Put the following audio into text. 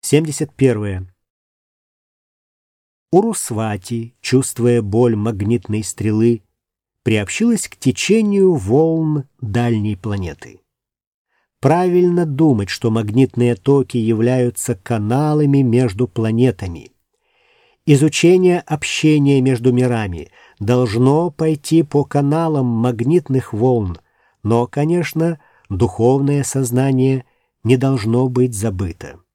71. Урусвати, чувствуя боль магнитной стрелы, приобщилась к течению волн дальней планеты. Правильно думать, что магнитные токи являются каналами между планетами. Изучение общения между мирами должно пойти по каналам магнитных волн, но, конечно, духовное сознание не должно быть забыто.